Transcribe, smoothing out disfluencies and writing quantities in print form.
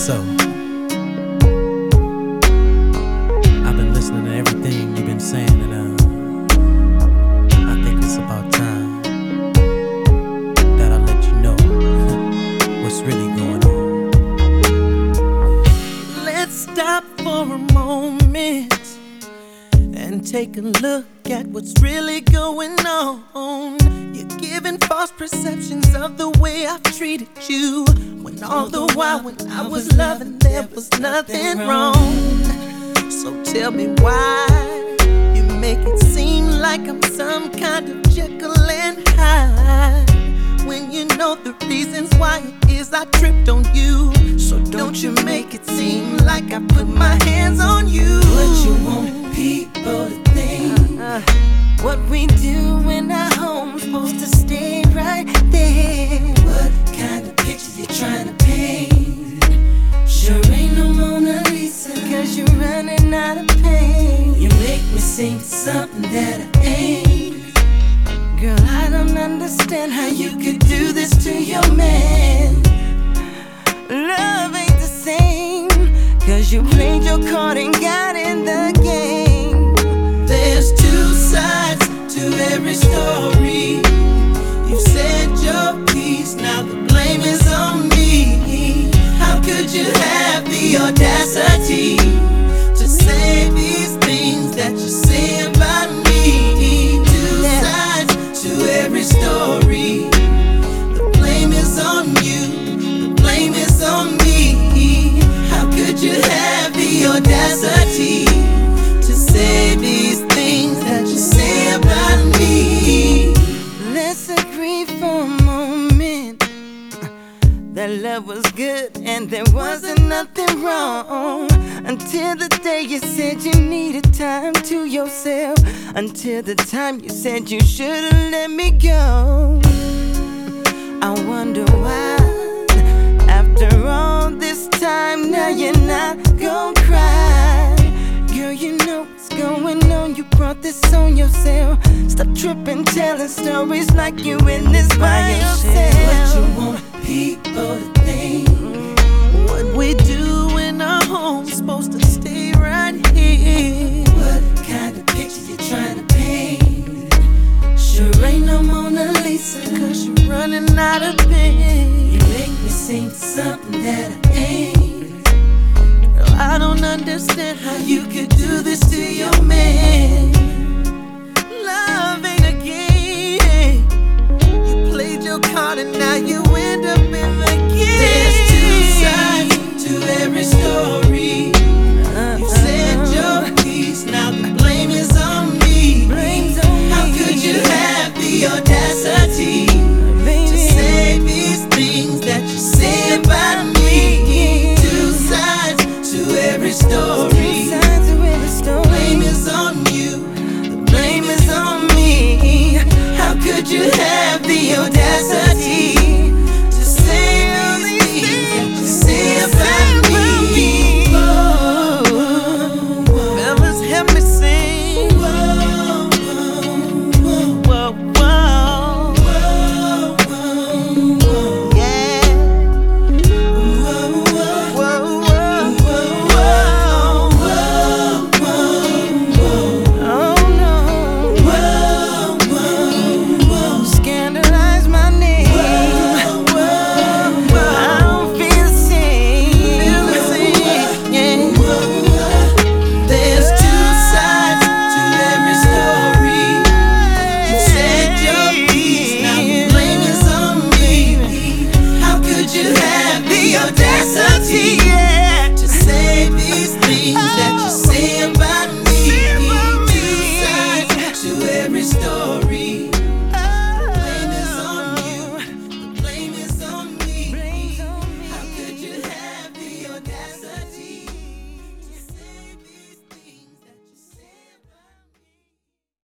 So, I've been listening to everything you've been saying, and I think it's about time that I let you know what's really going on. Let's stop for a moment and take a look at what's really going on. You're giving false perceptions of the way I've treated you, when all the while when I was loving there was nothing wrong. So tell me why you make it seem like I'm some kind of Jekyll and Hyde, when you know the reasons why it is I tripped on you. So don't you make it seem like I put my hands on you. What you want people to think, what we do in our home's supposed to stay right there. What kind of picture you trying to paint? Sure ain't no Mona Lisa, cause you're running out of pain. You make me sing something that I ain't. Girl, I don't understand how you could do this to your man. Love ain't the same, cause you played your card and got in the game. There's two sides to every story. You said your piece, now the blame is on me. How could you have the audacity to say these things that you say about me? Two sides to every story. The blame is on you, the blame is on me. How could you have the audacity to say these things that you say about me? Let's agree for a moment that love was good and there wasn't nothing wrong, until the day you said you needed time to yourself, until the time you said you should've let me go. I wonder why, after all this time, now you're not gon' cry. Girl, you know what's going on, you brought this on yourself. Stop tripping, telling stories like you in this by yourself. What you want people to think, What we do in our home's supposed to stay right here. what kind of picture you trying to paint? Sure ain't no Mona Lisa, Cause you're running out of pain. you make me sing something that I ain't. Girl, I don't understand how you could do this to your man. Love ain't a game. You played your card and now you end up in the game. There's two sides to every story. You said your piece, now the blame is on me. How could you have the audacity to say these things that you say about me? Two sides to every story. The blame is on you, the blame is on me. How could you have the audacity